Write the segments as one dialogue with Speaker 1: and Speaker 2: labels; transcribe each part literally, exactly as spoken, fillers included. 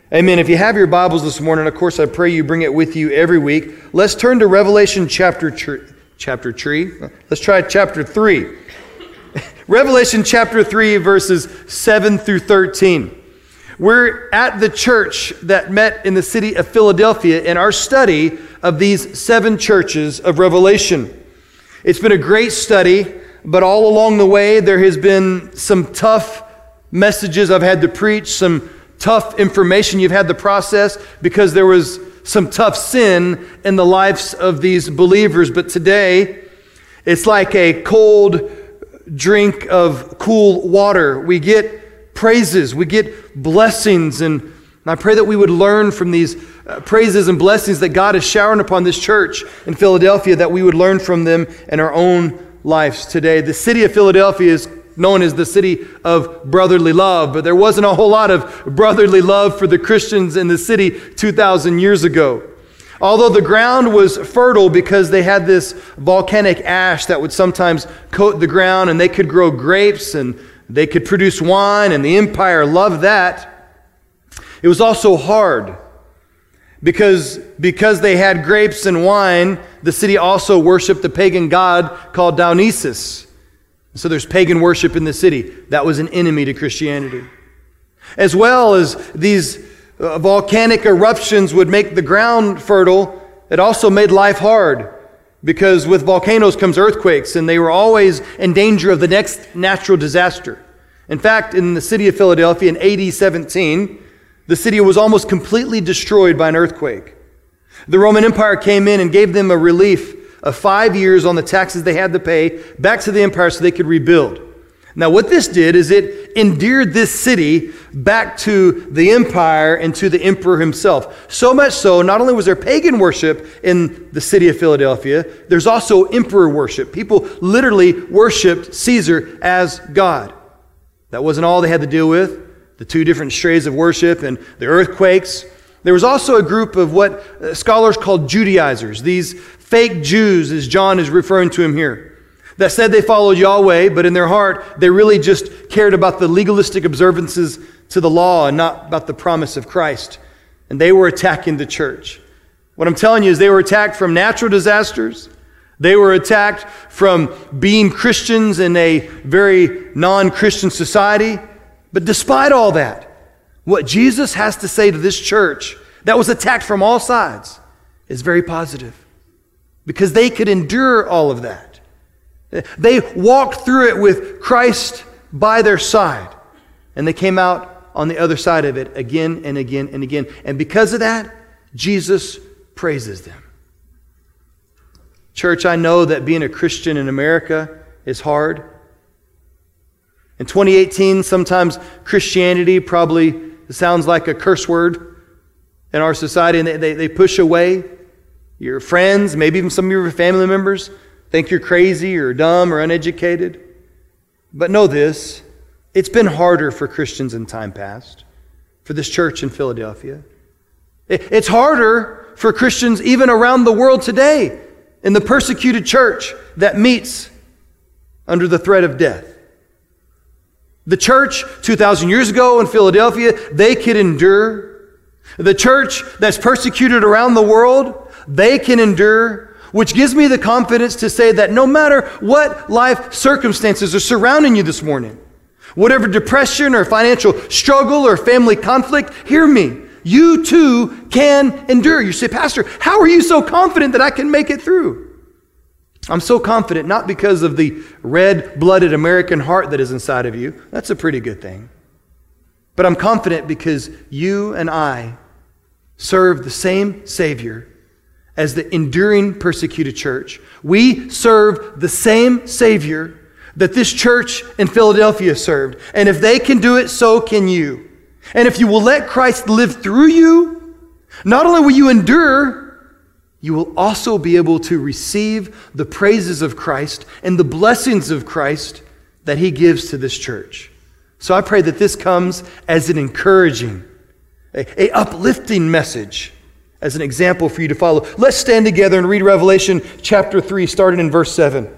Speaker 1: Amen. If you have your Bibles this morning, of course, I pray you bring it with you every week. Let's turn to Revelation chapter tr- chapter three. Let's try chapter three. Revelation chapter three, verses seven through thirteen. We're at the church that met in the city of Philadelphia in our study of these seven churches of Revelation. It's been a great study, but all along the way, there has been some tough messages I've had to preach, some tough information you've had to process because there was some tough sin in the lives of these believers. But today, it's like a cold drink of cool water. We get praises, we get blessings, and I pray that we would learn from these uh, praises and blessings that God is showering upon this church in Philadelphia, that we would learn from them in our own lives today. The city of Philadelphia is known as the city of brotherly love, but there wasn't a whole lot of brotherly love for the Christians in the city two thousand years ago. Although the ground was fertile because they had this volcanic ash that would sometimes coat the ground, and they could grow grapes and they could produce wine, and the empire loved that. It was also hard because, because they had grapes and wine, the city also worshiped the pagan god called Dionysus. So there's pagan worship in the city. That was an enemy to Christianity. As well as these uh, volcanic eruptions would make the ground fertile, it also made life hard, because with volcanoes comes earthquakes, and they were always in danger of the next natural disaster. In fact, in the city of Philadelphia in A D seventeen, the city was almost completely destroyed by an earthquake. The Roman Empire came in and gave them a relief of five years on the taxes they had to pay back to the empire so they could rebuild. Now, what this did is it endeared this city back to the empire and to the emperor himself. So much so, not only was there pagan worship in the city of Philadelphia, there's also emperor worship. People literally worshiped Caesar as God. That wasn't all they had to deal with, the two different strays of worship and the earthquakes. There was also a group of what scholars call Judaizers, these fake Jews, as John is referring to him here, that said they followed Yahweh, but in their heart, they really just cared about the legalistic observances to the law and not about the promise of Christ. And they were attacking the church. What I'm telling you is they were attacked from natural disasters. They were attacked from being Christians in a very non-Christian society. But despite all that, what Jesus has to say to this church that was attacked from all sides is very positive, because they could endure all of that. They walked through it with Christ by their side, and they came out on the other side of it again and again and again. And because of that, Jesus praises them. Church, I know that being a Christian in America is hard. In twenty eighteen, sometimes Christianity probably sounds like a curse word in our society, and they, they, they push away your friends, maybe even some of your family members, think you're crazy or dumb or uneducated. But know this, it's been harder for Christians in time past, for this church in Philadelphia. It's harder for Christians even around the world today in the persecuted church that meets under the threat of death. The church two thousand years ago in Philadelphia, they could endure. The church that's persecuted around the world, they can endure, which gives me the confidence to say that no matter what life circumstances are surrounding you this morning, whatever depression or financial struggle or family conflict, hear me, you too can endure. You say, Pastor, how are you so confident that I can make it through? I'm so confident not because of the red-blooded American heart that is inside of you. That's a pretty good thing. But I'm confident because you and I serve the same Savior as the enduring persecuted church. We serve the same Savior that this church in Philadelphia served. And if they can do it, so can you. And if you will let Christ live through you, not only will you endure, you will also be able to receive the praises of Christ and the blessings of Christ that He gives to this church. So I pray that this comes as an encouraging, a, a uplifting message, as an example for you to follow. Let's stand together and read Revelation chapter three, starting in verse seven.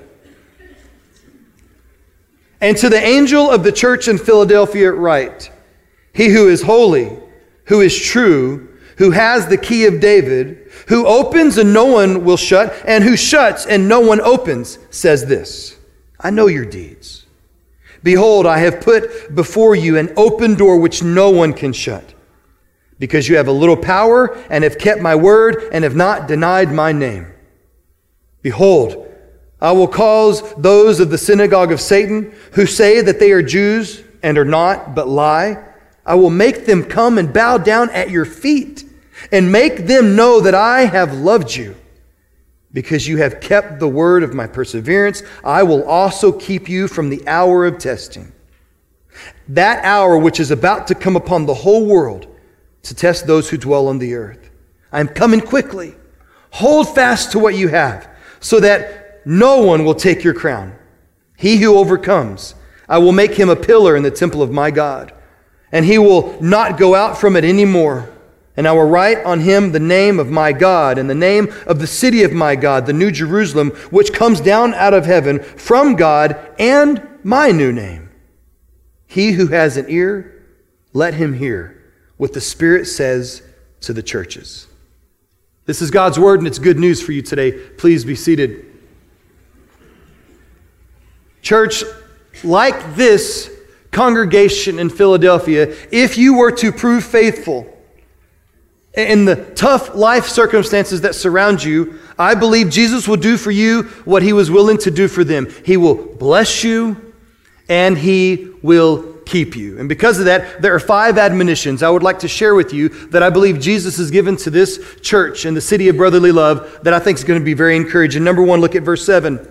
Speaker 1: And to the angel of the church in Philadelphia write, He who is holy, who is true, who has the key of David, who opens and no one will shut, and who shuts and no one opens, says this, I know your deeds. Behold, I have put before you an open door which no one can shut, because you have a little power and have kept my word and have not denied my name. Behold, I will cause those of the synagogue of Satan who say that they are Jews and are not, but lie. I will make them come and bow down at your feet and make them know that I have loved you. Because you have kept the word of my perseverance, I will also keep you from the hour of testing. That hour which is about to come upon the whole world to test those who dwell on the earth. I am coming quickly. Hold fast to what you have, so that no one will take your crown. He who overcomes, I will make him a pillar in the temple of my God, and he will not go out from it anymore. And I will write on him the name of my God and the name of the city of my God, the New Jerusalem, which comes down out of heaven from God, and my new name. He who has an ear, let him hear what the Spirit says to the churches. This is God's word, and it's good news for you today. Please be seated. Church, like this congregation in Philadelphia, if you were to prove faithful in the tough life circumstances that surround you, I believe Jesus will do for you what he was willing to do for them. He will bless you and he will keep you. And because of that, there are five admonitions I would like to share with you that I believe Jesus has given to this church in the city of brotherly love that I think is going to be very encouraging. Number one, look at verse seven.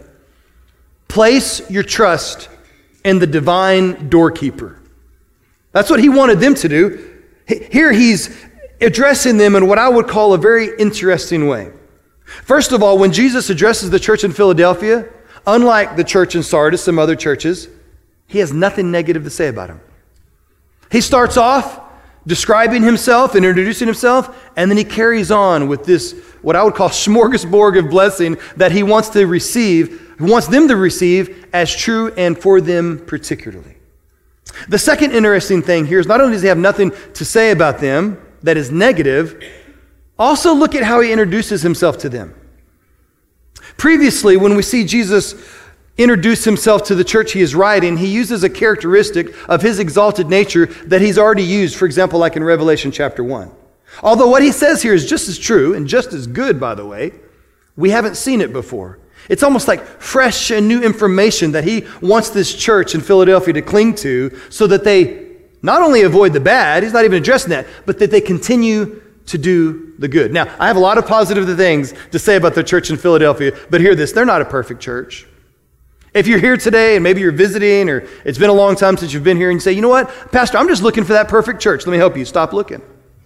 Speaker 1: Place your trust in the divine doorkeeper. That's what he wanted them to do. Here he's addressing them in what I would call a very interesting way. First of all, when Jesus addresses the church in Philadelphia, unlike the church in Sardis, some other churches, he has nothing negative to say about him. He starts off describing himself and introducing himself, and then he carries on with this, what I would call smorgasbord of blessing that he wants to receive, he wants them to receive as true and for them particularly. The second interesting thing here is not only does he have nothing to say about them that is negative, also look at how he introduces himself to them. Previously, when we see Jesus introduce himself to the church he is writing, he uses a characteristic of his exalted nature that he's already used, for example, like in Revelation chapter one. Although what he says here is just as true and just as good, by the way, we haven't seen it before. It's almost like fresh and new information that he wants this church in Philadelphia to cling to so that they not only avoid the bad, he's not even addressing that, but that they continue to do the good. Now, I have a lot of positive things to say about the church in Philadelphia, but hear this, they're not a perfect church. If you're here today and maybe you're visiting or it's been a long time since you've been here and you say, you know what, Pastor, I'm just looking for that perfect church. Let me help you. Stop looking.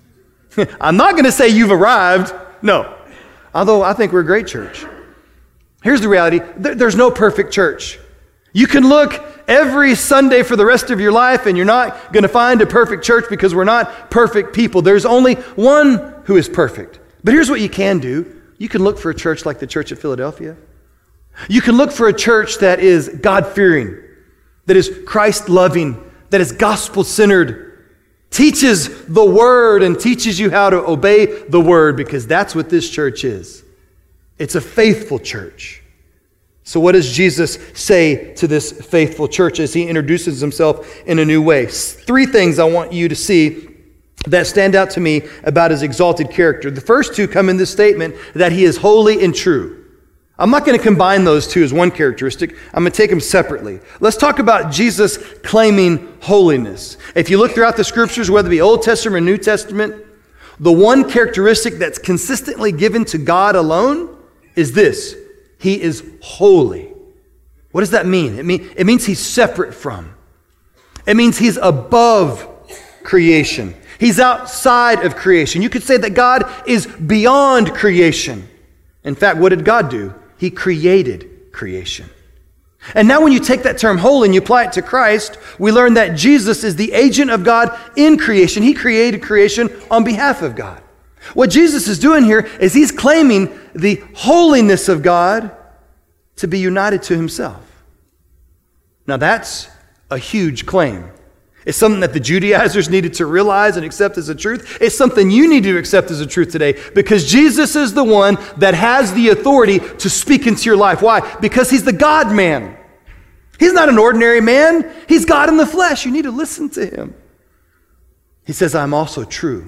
Speaker 1: I'm not going to say you've arrived. No. Although I think we're a great church. Here's the reality. There's no perfect church. You can look every Sunday for the rest of your life and you're not going to find a perfect church because we're not perfect people. There's only one who is perfect. But here's what you can do. You can look for a church like the church at Philadelphia. You can look for a church that is God-fearing, that is Christ-loving, that is gospel-centered, teaches the word and teaches you how to obey the word, because that's what this church is. It's a faithful church. So what does Jesus say to this faithful church as he introduces himself in a new way? Three things I want you to see that stand out to me about his exalted character. The first two come in this statement that he is holy and true. I'm not going to combine those two as one characteristic. I'm going to take them separately. Let's talk about Jesus claiming holiness. If you look throughout the scriptures, whether it be Old Testament or New Testament, the one characteristic that's consistently given to God alone is this. He is holy. What does that mean? It, mean, it means he's separate from. It means he's above creation. He's outside of creation. You could say that God is beyond creation. In fact, what did God do? He created creation. And now when you take that term holy and you apply it to Christ, we learn that Jesus is the agent of God in creation. He created creation on behalf of God. What Jesus is doing here is he's claiming the holiness of God to be united to himself. Now that's a huge claim. It's something that the Judaizers needed to realize and accept as a truth. It's something you need to accept as a truth today, because Jesus is the one that has the authority to speak into your life. Why? Because he's the God-man. He's not an ordinary man. He's God in the flesh. You need to listen to him. He says, I'm also true.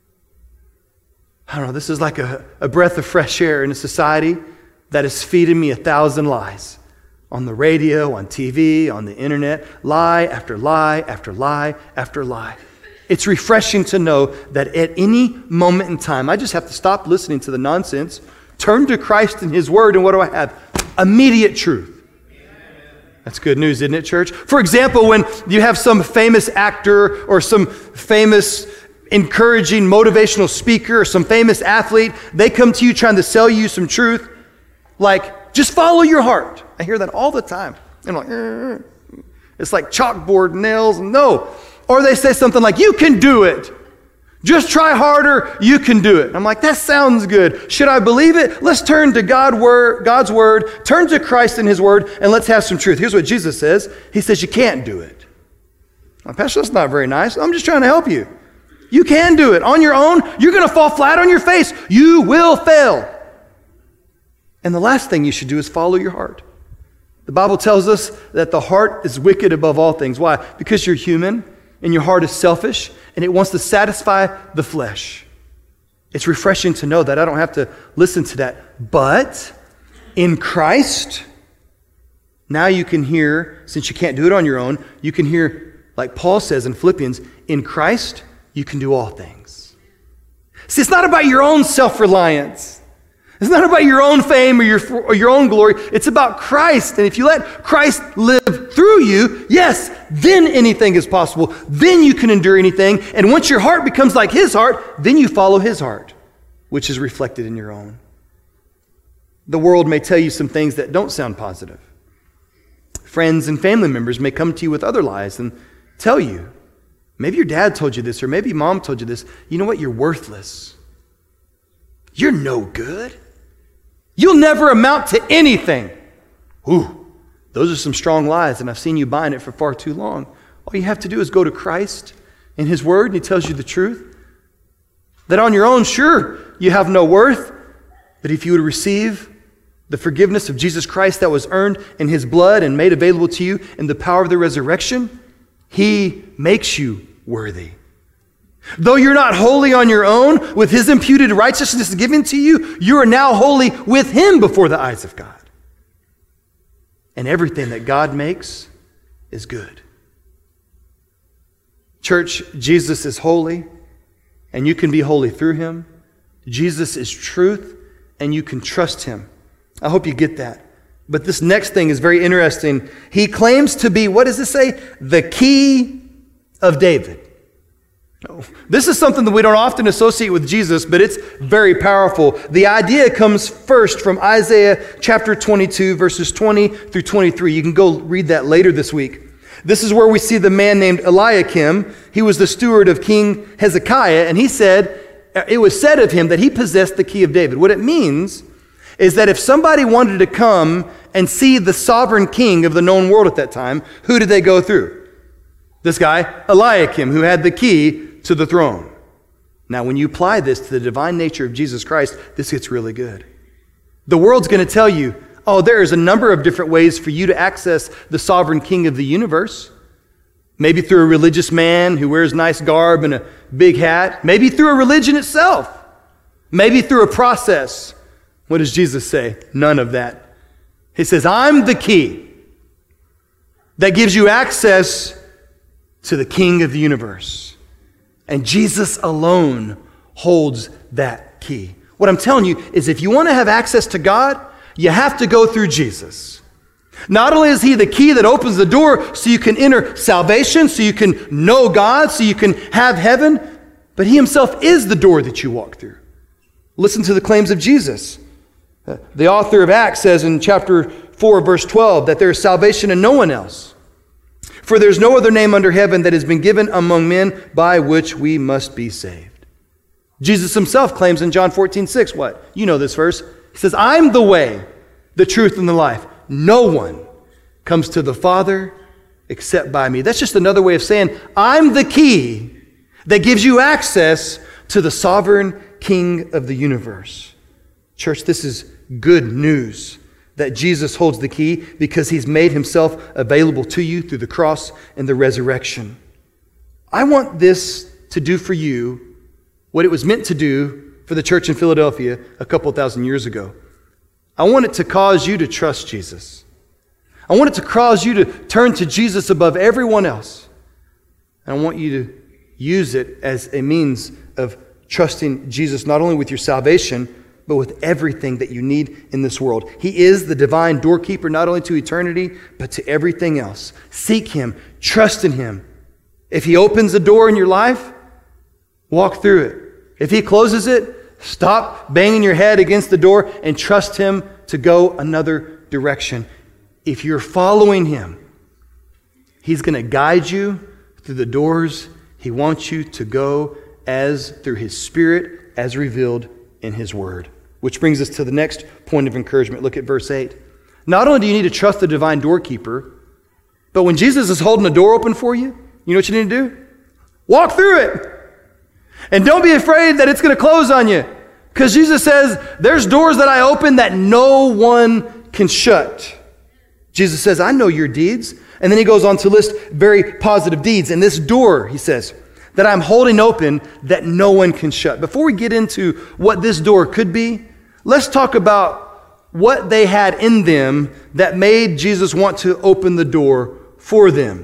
Speaker 1: I don't know, this is like a, a breath of fresh air in a society that is feeding me a thousand lies. On the radio, on T V, on the internet, lie after lie after lie after lie. It's refreshing to know that at any moment in time, I just have to stop listening to the nonsense, turn to Christ and his word, and what do I have? Immediate truth. That's good news, isn't it, church? For example, when you have some famous actor or some famous encouraging motivational speaker or some famous athlete, they come to you trying to sell you some truth, like, just follow your heart. I hear that all the time. I'm like, eh. It's like chalkboard nails. No. Or they say something like, you can do it. Just try harder. You can do it. I'm like, that sounds good. Should I believe it? Let's turn to God word, God's word, turn to Christ and his word, and let's have some truth. Here's what Jesus says. He says, you can't do it. Well, Pastor, that's not very nice. I'm just trying to help you. You can do it. On your own, you're going to fall flat on your face. You will fail. And the last thing you should do is follow your heart. The Bible tells us that the heart is wicked above all things. Why? Because you're human and your heart is selfish and it wants to satisfy the flesh. It's refreshing to know that I don't have to listen to that. But in Christ, now you can hear, since you can't do it on your own, you can hear, like Paul says in Philippians, in Christ, you can do all things. See, it's not about your own self-reliance. It's not about your own fame or your, or your own glory. It's about Christ. And if you let Christ live through you, yes, then anything is possible. Then you can endure anything. And once your heart becomes like his heart, then you follow his heart, which is reflected in your own. The world may tell you some things that don't sound positive. Friends and family members may come to you with other lies and tell you, maybe your dad told you this, or maybe mom told you this, you know what, you're worthless. You're no good. You'll never amount to anything. Ooh, those are some strong lies, and I've seen you buying it for far too long. All you have to do is go to Christ and his word, and he tells you the truth. That on your own, sure, you have no worth, but if you would receive the forgiveness of Jesus Christ that was earned in his blood and made available to you in the power of the resurrection, he makes you worthy. Though you're not holy on your own, with his imputed righteousness given to you, you are now holy with him before the eyes of God. And everything that God makes is good. Church, Jesus is holy, and you can be holy through him. Jesus is truth, and you can trust him. I hope you get that. But this next thing is very interesting. He claims to be, what does it say? The key of David. No. This is something that we don't often associate with Jesus, but it's very powerful. The idea comes first from Isaiah chapter twenty-two, verses twenty through twenty-three. You can go read that later this week. This is where we see the man named Eliakim. He was the steward of King Hezekiah, and he said, it was said of him that he possessed the key of David. What it means is that if somebody wanted to come and see the sovereign king of the known world at that time, who did they go through? This guy, Eliakim, who had the key to the throne. Now, when you apply this to the divine nature of Jesus Christ, this gets really good. The world's going to tell you, oh, there is a number of different ways for you to access the sovereign king of the universe. Maybe through a religious man who wears nice garb and a big hat. Maybe through a religion itself. Maybe through a process. What does Jesus say? None of that. He says, I'm the key that gives you access to the King of the universe. And Jesus alone holds that key. What I'm telling you is if you want to have access to God, you have to go through Jesus. Not only is he the key that opens the door so you can enter salvation, so you can know God, so you can have heaven, but he himself is the door that you walk through. Listen to the claims of Jesus. The author of Acts says in chapter four, verse twelve, that there is salvation in no one else. For there's no other name under heaven that has been given among men by which we must be saved. Jesus himself claims in John fourteen six, what? You know this verse. He says, I'm the way, the truth, and the life. No one comes to the Father except by me. That's just another way of saying, I'm the key that gives you access to the sovereign King of the universe. Church, this is good news that Jesus holds the key because he's made himself available to you through the cross and the resurrection. I want this to do for you what it was meant to do for the church in Philadelphia a couple thousand years ago. I want it to cause you to trust Jesus. I want it to cause you to turn to Jesus above everyone else. And I want you to use it as a means of trusting Jesus not only with your salvation, but with everything that you need in this world. He is the divine doorkeeper, not only to eternity, but to everything else. Seek him, trust in him. If he opens a door in your life, walk through it. If he closes it, stop banging your head against the door and trust him to go another direction. If you're following him, he's going to guide you through the doors he wants you to go as through his Spirit, as revealed in his word. Which brings us to the next point of encouragement. Look at verse eight. Not only do you need to trust the divine doorkeeper, but when Jesus is holding the door open for you, you know what you need to do? Walk through it. And don't be afraid that it's going to close on you. Because Jesus says, there's doors that I open that no one can shut. Jesus says, I know your deeds. And then he goes on to list very positive deeds. And this door, he says, that I'm holding open that no one can shut. Before we get into what this door could be, let's talk about what they had in them that made Jesus want to open the door for them.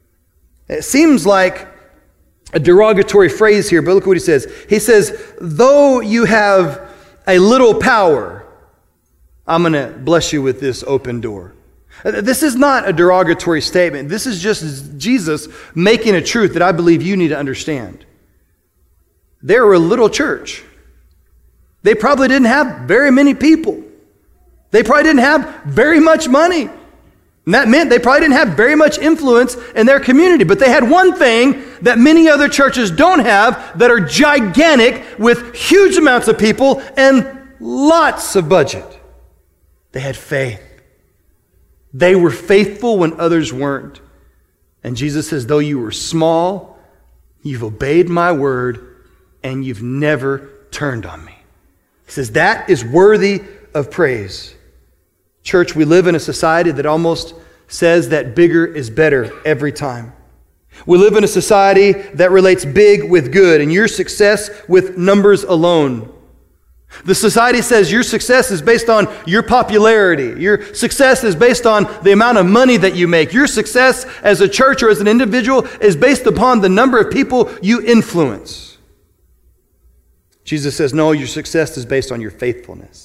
Speaker 1: It seems like a derogatory phrase here, but look what he says. He says, though you have a little power, I'm going to bless you with this open door. This is not a derogatory statement. This is just Jesus making a truth that I believe you need to understand. They were a little church. They probably didn't have very many people. They probably didn't have very much money. And that meant they probably didn't have very much influence in their community. But they had one thing that many other churches don't have that are gigantic with huge amounts of people and lots of budget. They had faith. They were faithful when others weren't. And Jesus says, though you were small, you've obeyed my word and you've never turned on me. He says, that is worthy of praise. Church, we live in a society that almost says that bigger is better every time. We live in a society that relates big with good and your success with numbers alone. The society says your success is based on your popularity. Your success is based on the amount of money that you make. Your success as a church or as an individual is based upon the number of people you influence. Jesus says, no, your success is based on your faithfulness.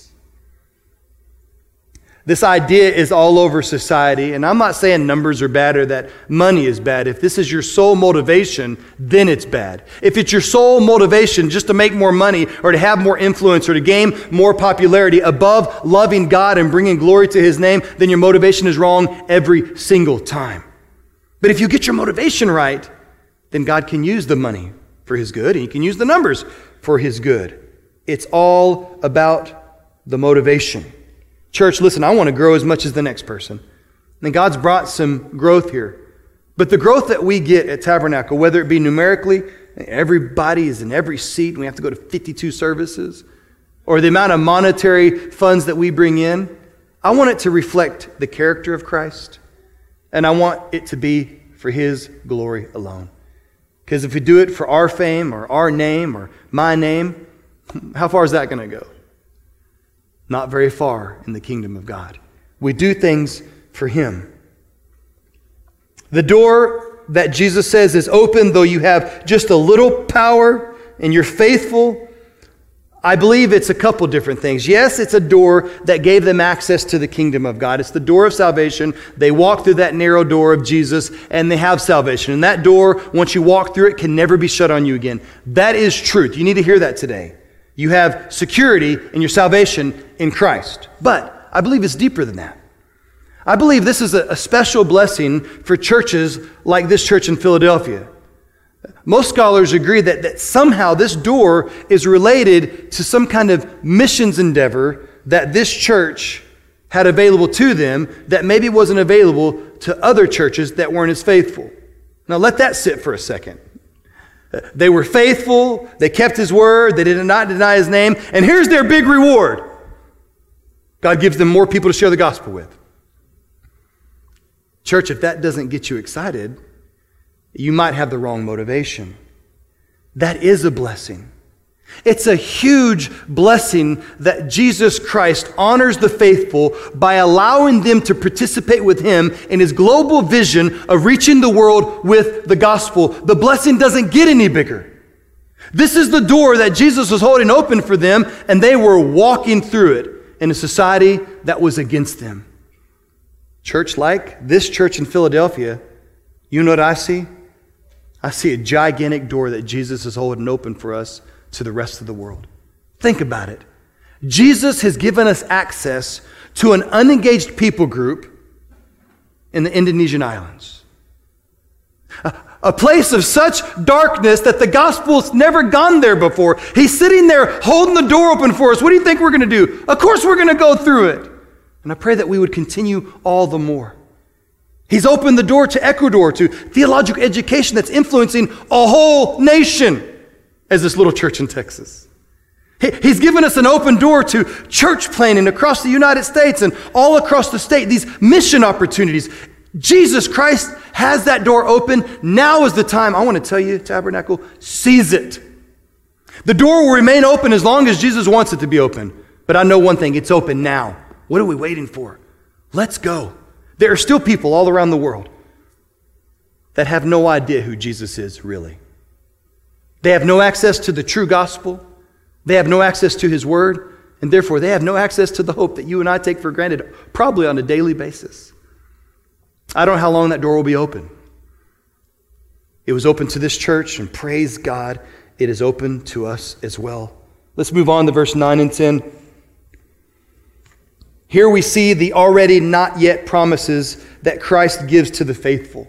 Speaker 1: This idea is all over society, and I'm not saying numbers are bad or that money is bad. If this is your sole motivation, then it's bad. If it's your sole motivation just to make more money or to have more influence or to gain more popularity above loving God and bringing glory to his name, then your motivation is wrong every single time. But if you get your motivation right, then God can use the money for his good and he can use the numbers for his good. It's all about the motivation. Church, listen, I want to grow as much as the next person. And God's brought some growth here. But the growth that we get at Tabernacle, whether it be numerically, everybody is in every seat, and we have to go to fifty-two services, or the amount of monetary funds that we bring in, I want it to reflect the character of Christ. And I want it to be for his glory alone. Because if we do it for our fame or our name or my name, how far is that going to go? Not very far in the kingdom of God. We do things for him. The door that Jesus says is open, though you have just a little power and you're faithful, I believe it's a couple different things. Yes, it's a door that gave them access to the kingdom of God. It's the door of salvation. They walk through that narrow door of Jesus and they have salvation. And that door, once you walk through it, can never be shut on you again. That is truth. You need to hear that today. You have security in your salvation in Christ. But I believe it's deeper than that. I believe this is a, a special blessing for churches like this church in Philadelphia. Most scholars agree that, that somehow this door is related to some kind of missions endeavor that this church had available to them that maybe wasn't available to other churches that weren't as faithful. Now let that sit for a second. They were faithful, they kept his word, they did not deny his name, and here's their big reward. God gives them more people to share the gospel with. Church, if that doesn't get you excited, you might have the wrong motivation. That is a blessing. It's a huge blessing that Jesus Christ honors the faithful by allowing them to participate with him in his global vision of reaching the world with the gospel. The blessing doesn't get any bigger. This is the door that Jesus was holding open for them, and they were walking through it in a society that was against them. Church like this church in Philadelphia, you know what I see? I see a gigantic door that Jesus is holding open for us to the rest of the world. Think about it. Jesus has given us access to an unengaged people group in the Indonesian islands. A, a place of such darkness that the gospel's never gone there before. He's sitting there holding the door open for us. What do you think we're going to do? Of course we're going to go through it. And I pray that we would continue all the more. He's opened the door to Ecuador, to theological education that's influencing a whole nation, as this little church in Texas. He's given us an open door to church planting across the United States and all across the state, these mission opportunities. Jesus Christ has that door open. Now is the time. I want to tell you, Tabernacle, seize it. The door will remain open as long as Jesus wants it to be open. But I know one thing, it's open now. What are we waiting for? Let's go. There are still people all around the world that have no idea who Jesus is really. They have no access to the true gospel. They have no access to his word. And therefore, they have no access to the hope that you and I take for granted, probably on a daily basis. I don't know how long that door will be open. It was open to this church, and praise God, it is open to us as well. Let's move on to verse nine and ten. Here we see the already not yet promises that Christ gives to the faithful.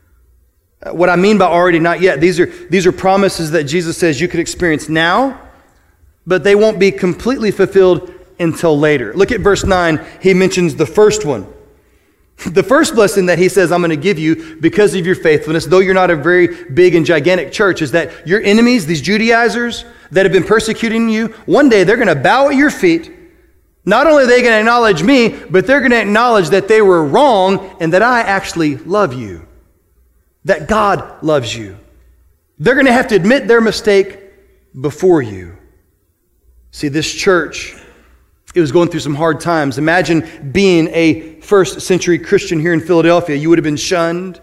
Speaker 1: What I mean by already not yet, these are, these are promises that Jesus says you could experience now, but they won't be completely fulfilled until later. Look at verse nine. He mentions the first one. The first blessing that he says, I'm going to give you because of your faithfulness, though you're not a very big and gigantic church, is that your enemies, these Judaizers that have been persecuting you, one day they're going to bow at your feet. Not only are they going to acknowledge me, but they're going to acknowledge that they were wrong and that I actually love you. That God loves you. They're going to have to admit their mistake before you. See, this church, it was going through some hard times. Imagine being a first century Christian here in Philadelphia. You would have been shunned.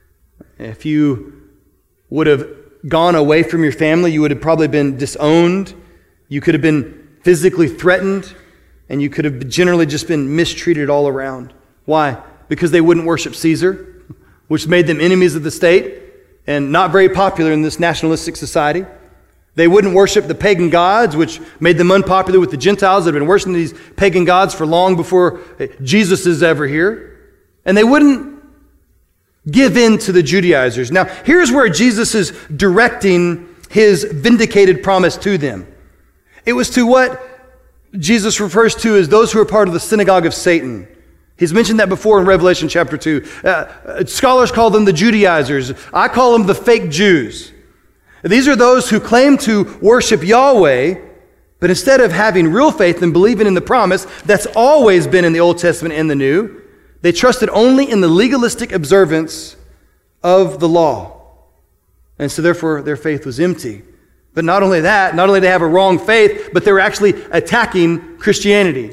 Speaker 1: If you would have gone away from your family, you would have probably been disowned. You could have been physically threatened. And you could have generally just been mistreated all around. Why? Because they wouldn't worship Caesar, which made them enemies of the state and not very popular in this nationalistic society. They wouldn't worship the pagan gods, which made them unpopular with the Gentiles that have been worshiping these pagan gods for long before Jesus is ever here. And they wouldn't give in to the Judaizers. Now, here's where Jesus is directing his vindicated promise to them. It was to what Jesus refers to as those who are part of the synagogue of Satan. He's mentioned that before in Revelation chapter two. Uh, scholars call them the Judaizers. I call them the fake Jews. These are those who claim to worship Yahweh, but instead of having real faith and believing in the promise that's always been in the Old Testament and the New, they trusted only in the legalistic observance of the law. And so therefore their faith was empty. But not only that, not only did they have a wrong faith, but they were actually attacking Christianity.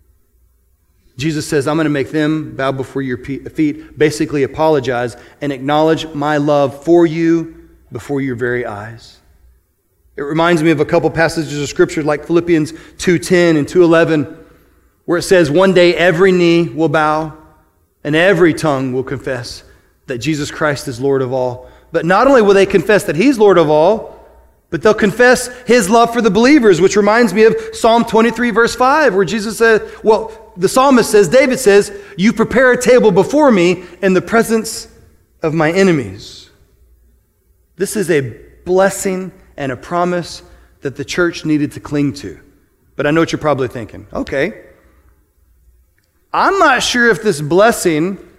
Speaker 1: Jesus says, I'm going to make them bow before your feet, basically apologize and acknowledge my love for you before your very eyes. It reminds me of a couple passages of Scripture like Philippians two ten and two eleven, where it says, one day every knee will bow and every tongue will confess that Jesus Christ is Lord of all. But not only will they confess that He's Lord of all, but they'll confess His love for the believers, which reminds me of Psalm twenty-three, verse five, where Jesus said, well, the psalmist says, David says, you prepare a table before me in the presence of my enemies. This is a blessing and a promise that the church needed to cling to. But I know what you're probably thinking. Okay, I'm not sure if this blessing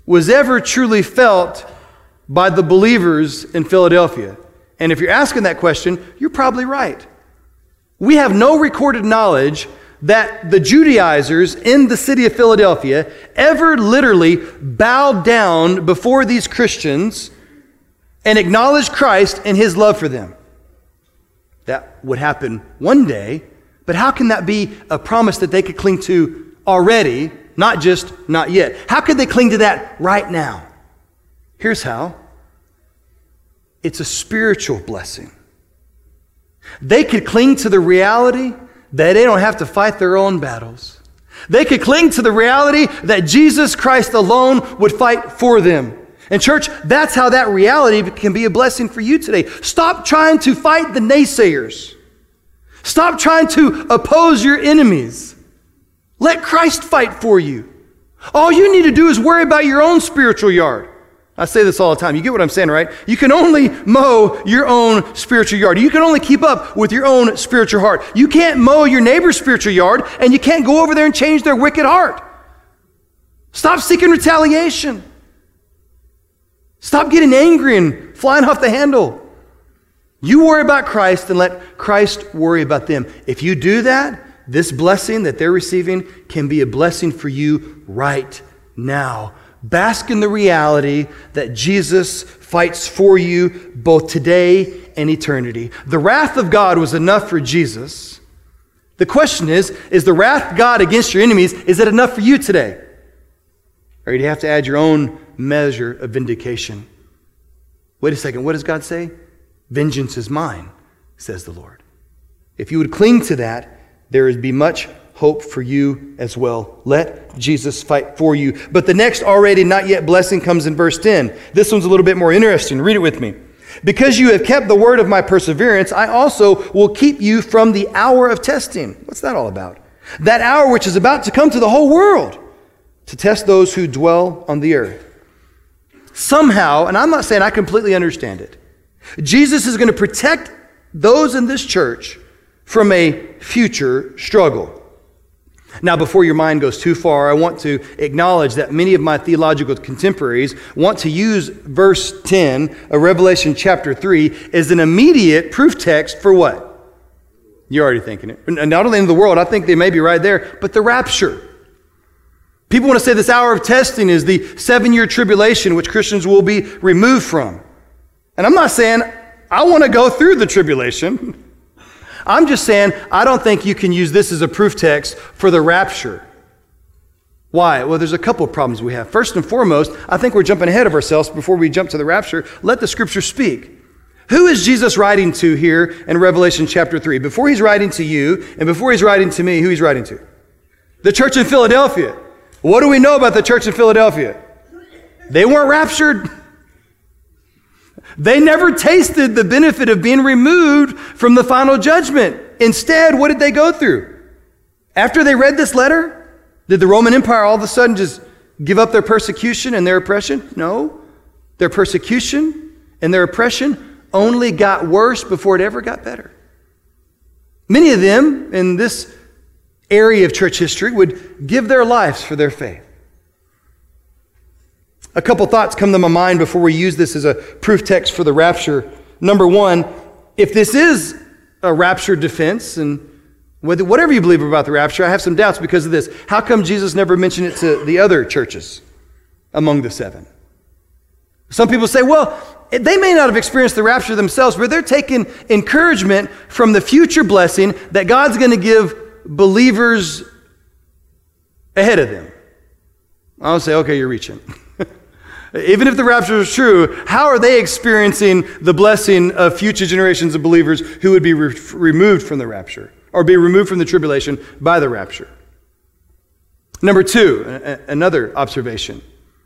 Speaker 1: was ever truly felt by the believers in Philadelphia? And if you're asking that question, you're probably right. We have no recorded knowledge that the Judaizers in the city of Philadelphia ever literally bowed down before these Christians and acknowledged Christ and his love for them. That would happen one day, but how can that be a promise that they could cling to already, not just not yet? How could they cling to that right now? Here's how. It's a spiritual blessing. They could cling to the reality that they don't have to fight their own battles. They could cling to the reality that Jesus Christ alone would fight for them. And church, that's how that reality can be a blessing for you today. Stop trying to fight the naysayers. Stop trying to oppose your enemies. Let Christ fight for you. All you need to do is worry about your own spiritual yard. I say this all the time. You get what I'm saying, right? You can only mow your own spiritual yard. You can only keep up with your own spiritual heart. You can't mow your neighbor's spiritual yard, and you can't go over there and change their wicked heart. Stop seeking retaliation. Stop getting angry and flying off the handle. You worry about Christ and let Christ worry about them. If you do that, this blessing that they're receiving can be a blessing for you right now. Bask in the reality that Jesus fights for you both today and eternity. The wrath of God was enough for Jesus. The question is, is the wrath of God against your enemies, is it enough for you today? Or do you have to add your own measure of vindication? Wait a second, what does God say? Vengeance is mine, says the Lord. If you would cling to that, there would be much hope for you as well. Let Jesus fight for you. But the next already not yet blessing comes in verse ten. This one's a little bit more interesting. Read it with me. Because you have kept the word of my perseverance, I also will keep you from the hour of testing. What's that all about? That hour which is about to come to the whole world to test those who dwell on the earth. Somehow, and I'm not saying I completely understand it, Jesus is going to protect those in this church from a future struggle. Now, before your mind goes too far, I want to acknowledge that many of my theological contemporaries want to use verse ten of Revelation chapter three as an immediate proof text for what? You're already thinking it. Not only in the world, I think they may be right there, but the rapture. People want to say this hour of testing is the seven-year tribulation which Christians will be removed from. And I'm not saying I want to go through the tribulation. I'm just saying, I don't think you can use this as a proof text for the rapture. Why? Well, there's a couple of problems we have. First and foremost, I think we're jumping ahead of ourselves before we jump to the rapture. Let the scripture speak. Who is Jesus writing to here in Revelation chapter three? Before he's writing to you and before he's writing to me, who he's writing to? The church in Philadelphia. What do we know about the church in Philadelphia? They weren't raptured. They never tasted the benefit of being removed from the final judgment. Instead, what did they go through? After they read this letter, did the Roman Empire all of a sudden just give up their persecution and their oppression? No. Their persecution and their oppression only got worse before it ever got better. Many of them in this area of church history would give their lives for their faith. A couple thoughts come to my mind before we use this as a proof text for the rapture. Number one, if this is a rapture defense, and whatever you believe about the rapture, I have some doubts because of this. How come Jesus never mentioned it to the other churches among the seven? Some people say, well, they may not have experienced the rapture themselves, but they're taking encouragement from the future blessing that God's going to give believers ahead of them. I'll say, okay, you're reaching. Even if the rapture is true, how are they experiencing the blessing of future generations of believers who would be re- removed from the rapture or be removed from the tribulation by the rapture? Number two, a- another observation.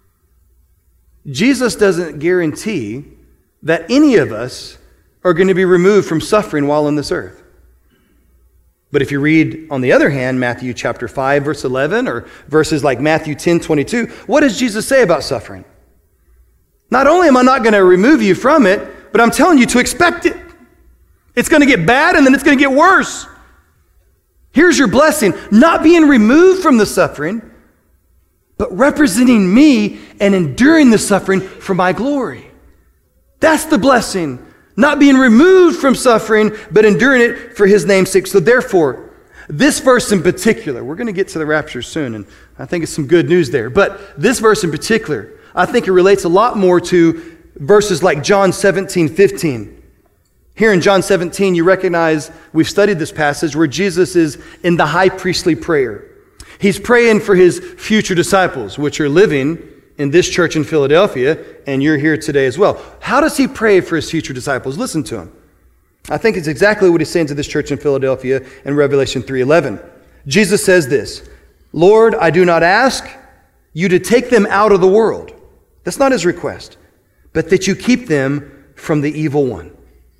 Speaker 1: Jesus doesn't guarantee that any of us are going to be removed from suffering while on this earth. But if you read, on the other hand, Matthew chapter five, verse eleven, or verses like Matthew ten, twenty-two, what does Jesus say about suffering? Not only am I not going to remove you from it, but I'm telling you to expect it. It's going to get bad and then it's going to get worse. Here's your blessing, not being removed from the suffering, but representing me and enduring the suffering for my glory. That's the blessing. Not being removed from suffering, but enduring it for his name's sake. So therefore, this verse in particular, we're going to get to the rapture soon, and I think it's some good news there. But this verse in particular, I think it relates a lot more to verses like John seventeen fifteen. Here in John seventeen, you recognize, we've studied this passage where Jesus is in the high priestly prayer. He's praying for his future disciples, which are living in this church in Philadelphia, and you're here today as well. How does he pray for his future disciples? Listen to him. I think it's exactly what he's saying to this church in Philadelphia in Revelation three eleven. Jesus says this, Lord, I do not ask you to take them out of the world. That's not his request, but that you keep them from the evil one.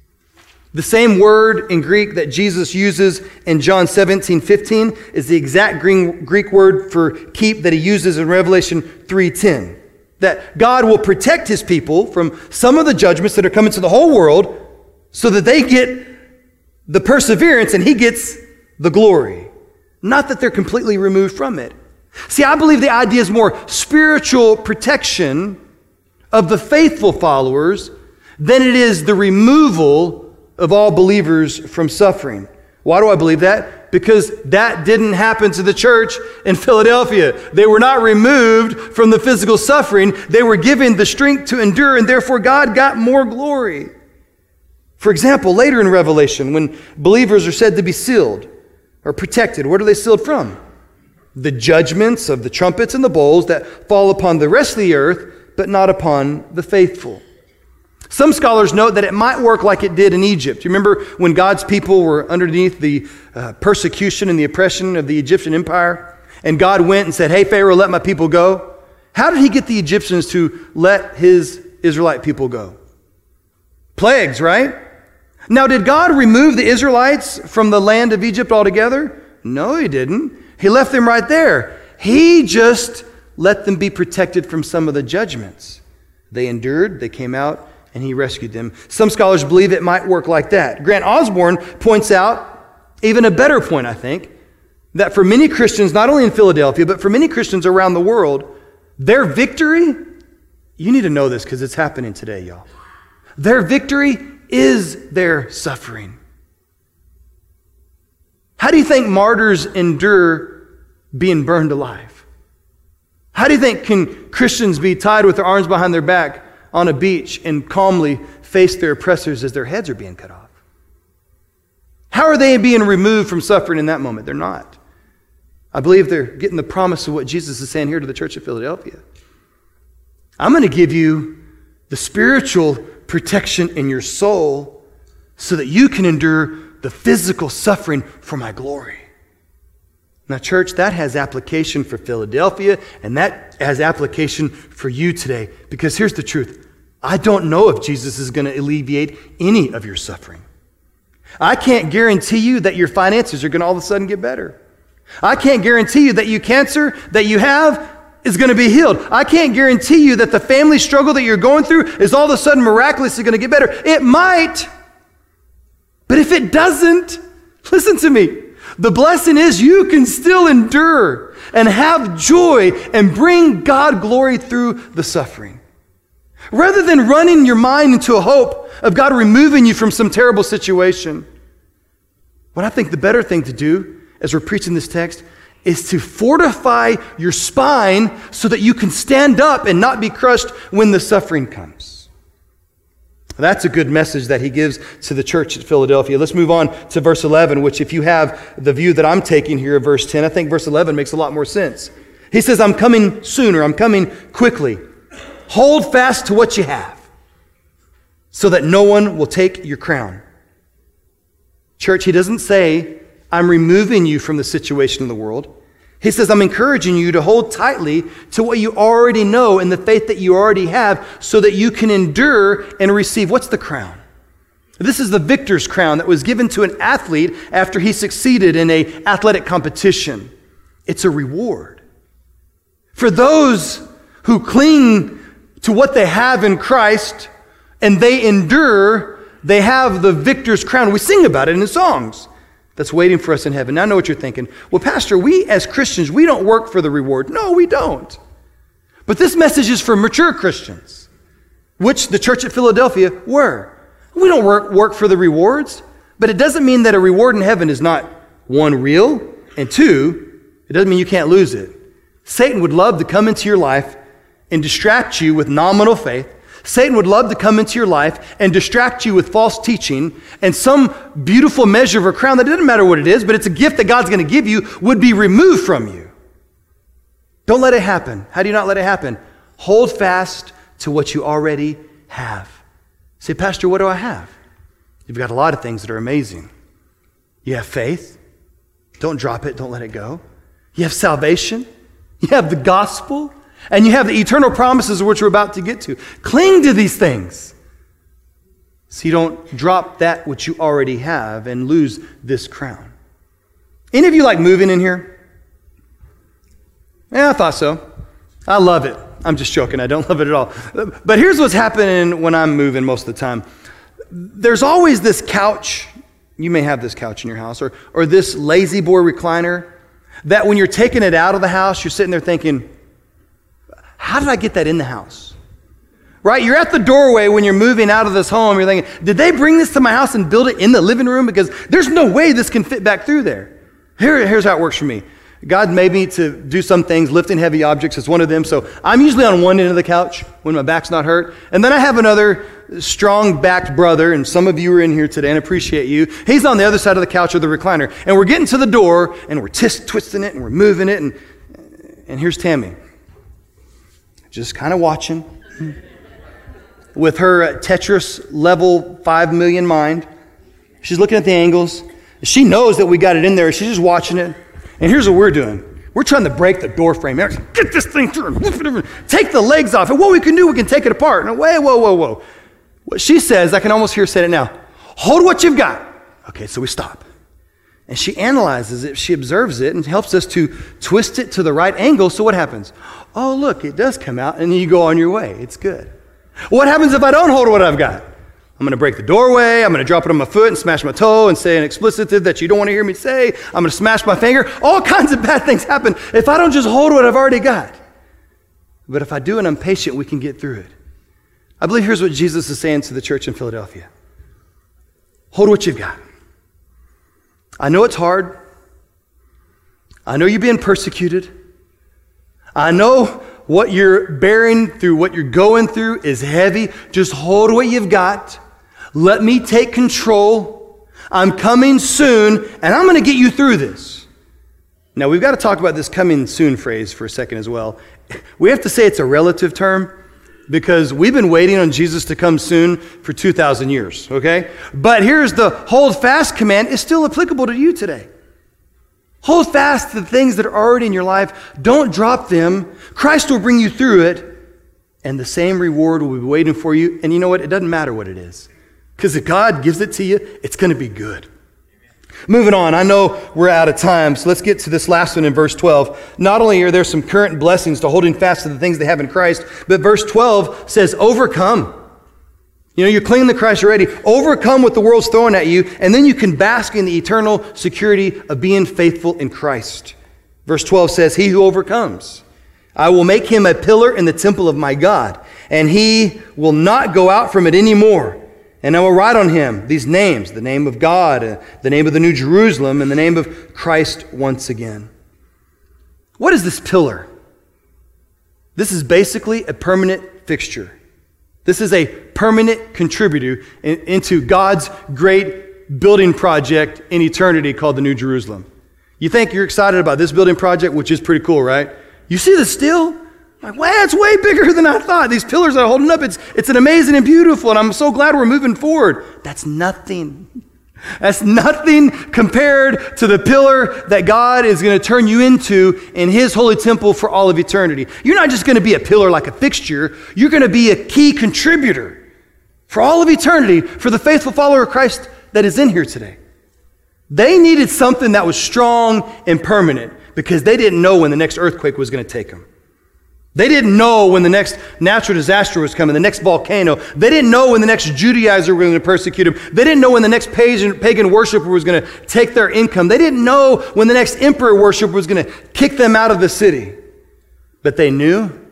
Speaker 1: The same word in Greek that Jesus uses in John seventeen fifteen is the exact Greek word for keep that he uses in Revelation three ten. That God will protect his people from some of the judgments that are coming to the whole world so that they get the perseverance and he gets the glory. Not that they're completely removed from it. See, I believe the idea is more spiritual protection of the faithful followers than it is the removal of all believers from suffering. Why do I believe that? Because that didn't happen to the church in Philadelphia. They were not removed from the physical suffering. They were given the strength to endure, and therefore God got more glory. For example, later in Revelation, when believers are said to be sealed or protected, what are they sealed from? The judgments of the trumpets and the bowls that fall upon the rest of the earth, but not upon the faithful. Some scholars note that it might work like it did in Egypt. You remember when God's people were underneath the uh, persecution and the oppression of the Egyptian empire? And God went and said, hey, Pharaoh, let my people go. How did he get the Egyptians to let his Israelite people go? Plagues, right? Now, did God remove the Israelites from the land of Egypt altogether? No, he didn't. He left them right there. He just let them be protected from some of the judgments. They endured, they came out, and he rescued them. Some scholars believe it might work like that. Grant Osborne points out even a better point, I think, that for many Christians, not only in Philadelphia, but for many Christians around the world, their victory, you need to know this because it's happening today, y'all. Their victory is their suffering. How do you think martyrs endure being burned alive? How do you think can Christians be tied with their arms behind their back on a beach and calmly face their oppressors as their heads are being cut off? How are they being removed from suffering in that moment? They're not. I believe they're getting the promise of what Jesus is saying here to the church of Philadelphia. I'm going to give you the spiritual protection in your soul so that you can endure the physical suffering for my glory. Now, church, that has application for Philadelphia, and that has application for you today. Because here's the truth. I don't know if Jesus is going to alleviate any of your suffering. I can't guarantee you that your finances are going to all of a sudden get better. I can't guarantee you that your cancer that you have is going to be healed. I can't guarantee you that the family struggle that you're going through is all of a sudden miraculously going to get better. It might. But if it doesn't, listen to me. The blessing is you can still endure and have joy and bring God glory through the suffering. Rather than running your mind into a hope of God removing you from some terrible situation, what I think the better thing to do as we're preaching this text is to fortify your spine so that you can stand up and not be crushed when the suffering comes. That's a good message that he gives to the church at Philadelphia. Let's move on to verse eleven, which if you have the view that I'm taking here of verse ten, I think verse eleven makes a lot more sense. He says, I'm coming sooner, I'm coming quickly. Hold fast to what you have so that no one will take your crown. Church, he doesn't say, I'm removing you from the situation in the world. He says, I'm encouraging you to hold tightly to what you already know and the faith that you already have so that you can endure and receive. What's the crown? This is the victor's crown that was given to an athlete after he succeeded in an athletic competition. It's a reward. For those who cling to what they have in Christ and they endure, they have the victor's crown. We sing about it in the songs. That's waiting for us in heaven. Now I know what you're thinking. Well, Pastor, we as Christians, we don't work for the reward. No, we don't. But this message is for mature Christians, which the church at Philadelphia were. We don't work, work for the rewards, but it doesn't mean that a reward in heaven is not, one, real, and two, it doesn't mean you can't lose it. Satan would love to come into your life and distract you with nominal faith. Satan would love to come into your life and distract you with false teaching, and some beautiful measure of a crown that doesn't matter what it is, but it's a gift that God's going to give you, would be removed from you. Don't let it happen. How do you not let it happen? Hold fast to what you already have. Say, Pastor, what do I have? You've got a lot of things that are amazing. You have faith. Don't drop it. Don't let it go. You have salvation. You have the gospel. And you have the eternal promises of which we're about to get to. Cling to these things so you don't drop that which you already have and lose this crown. Any of you like moving in here? Yeah, I thought so. I love it. I'm just joking. I don't love it at all. But here's what's happening when I'm moving most of the time. There's always this couch. You may have this couch in your house, or, or this lazy boy recliner that when you're taking it out of the house, you're sitting there thinking, how did I get that in the house? Right? You're at the doorway when you're moving out of this home. You're thinking, did they bring this to my house and build it in the living room? Because there's no way this can fit back through there. Here, here's how it works for me. God made me to do some things, lifting heavy objects is one of them. So I'm usually on one end of the couch when my back's not hurt. And then I have another strong-backed brother, and some of you are in here today and appreciate you. He's on the other side of the couch or the recliner. And we're getting to the door, and we're tis- twisting it, and we're moving it. And, and here's Tammy, just kind of watching with her Tetris level five million mind. She's looking at the angles. She knows that we got it in there. She's just watching it. And here's what we're doing. We're trying to break the door frame. Get this thing through. Take the legs off. And what we can do, we can take it apart. And wait, whoa, whoa, whoa. What she says, I can almost hear her say it now. Hold what you've got. Okay, so we stop. And she analyzes it. She observes it and helps us to twist it to the right angle. So what happens? Oh, look, it does come out. And then you go on your way. It's good. What happens if I don't hold what I've got? I'm going to break the doorway. I'm going to drop it on my foot and smash my toe and say an explicitive that you don't want to hear me say. I'm going to smash my finger. All kinds of bad things happen if I don't just hold what I've already got. But if I do and I'm patient, we can get through it. I believe here's what Jesus is saying to the church in Philadelphia. Hold what you've got. I know it's hard. I know you're being persecuted. I know what you're bearing through, what you're going through is heavy. Just hold what you've got. Let me take control. I'm coming soon, and I'm going to get you through this. Now, we've got to talk about this coming soon phrase for a second as well. We have to say it's a relative term because we've been waiting on Jesus to come soon for two thousand years, okay? But here's the hold fast command is still applicable to you today. Hold fast to the things that are already in your life. Don't drop them. Christ will bring you through it, and the same reward will be waiting for you. And you know what? It doesn't matter what it is. Because if God gives it to you, it's going to be good. Moving on, I know we're out of time, so let's get to this last one in verse twelve. Not only are there some current blessings to holding fast to the things they have in Christ, but verse twelve says, overcome. You know, you're clinging to Christ already. Overcome what the world's throwing at you, and then you can bask in the eternal security of being faithful in Christ. Verse twelve says, he who overcomes, I will make him a pillar in the temple of my God, and he will not go out from it anymore. And I will write on him these names, the name of God, uh, the name of the New Jerusalem, and the name of Christ once again. What is this pillar? This is basically a permanent fixture. This is a permanent contributor in, into God's great building project in eternity called the New Jerusalem. You think you're excited about this building project, which is pretty cool, right? You see the steel? Like, wow, it's way bigger than I thought. These pillars are holding up. It's, it's an amazing and beautiful, and I'm so glad we're moving forward. That's nothing. That's nothing compared to the pillar that God is going to turn you into in his holy temple for all of eternity. You're not just going to be a pillar like a fixture. You're going to be a key contributor for all of eternity for the faithful follower of Christ that is in here today. They needed something that was strong and permanent because they didn't know when the next earthquake was going to take them. They didn't know when the next natural disaster was coming, the next volcano. They didn't know when the next Judaizer was going to persecute them. They didn't know when the next pagan, pagan worshiper was going to take their income. They didn't know when the next emperor worshiper was going to kick them out of the city. But they knew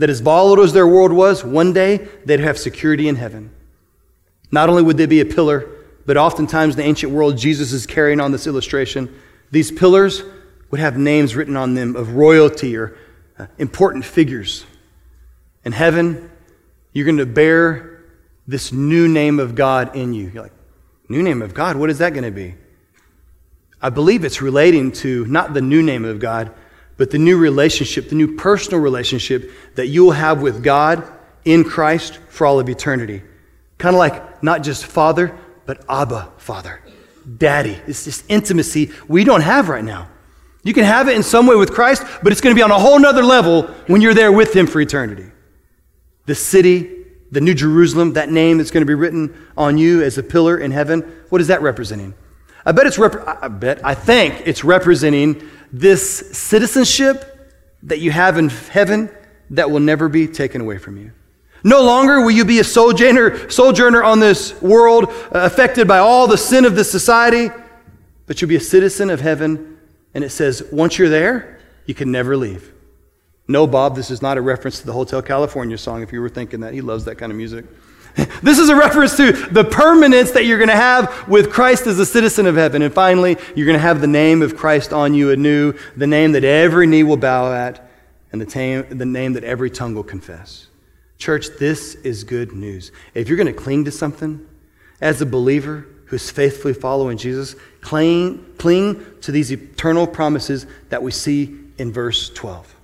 Speaker 1: that as volatile as their world was, one day they'd have security in heaven. Not only would they be a pillar, but oftentimes in the ancient world, Jesus is carrying on this illustration. These pillars would have names written on them of royalty or uh, important figures. In heaven, you're going to bear this new name of God in you. You're like, new name of God? What is that going to be? I believe it's relating to not the new name of God, but the new relationship, the new personal relationship that you will have with God in Christ for all of eternity. Kind of like not just Father, but Abba, Father, Daddy. It's this intimacy we don't have right now. You can have it in some way with Christ, but it's going to be on a whole nother level when you're there with Him for eternity. The city, the New Jerusalem, that name that's going to be written on you as a pillar in heaven, what is that representing? I bet it's, rep- I bet, I think it's representing this citizenship that you have in heaven that will never be taken away from you. No longer will you be a sojourner, sojourner on this world, uh, affected by all the sin of this society, but you'll be a citizen of heaven. And it says, once you're there, you can never leave. No, Bob, this is not a reference to the Hotel California song, if you were thinking that. He loves that kind of music. This is a reference to the permanence that you're going to have with Christ as a citizen of heaven. And finally, you're going to have the name of Christ on you anew, the name that every knee will bow at, and the, tam- the name that every tongue will confess. Church, this is good news. If you're going to cling to something, as a believer who's faithfully following Jesus, cling, cling to these eternal promises that we see in verse twelve.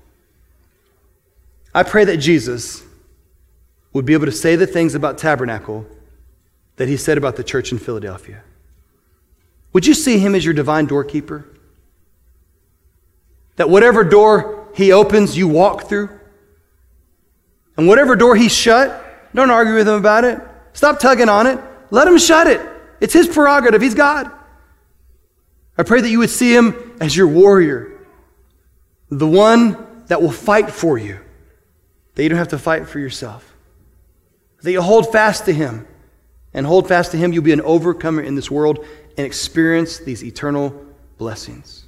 Speaker 1: I pray that Jesus would be able to say the things about Tabernacle that He said about the church in Philadelphia. Would you see Him as your divine doorkeeper? That whatever door He opens, you walk through. And whatever door He shut, don't argue with Him about it. Stop tugging on it. Let Him shut it. It's His prerogative. He's God. I pray that you would see Him as your warrior, the one that will fight for you, that you don't have to fight for yourself. That you hold fast to Him, and hold fast to Him, you'll be an overcomer in this world and experience these eternal blessings.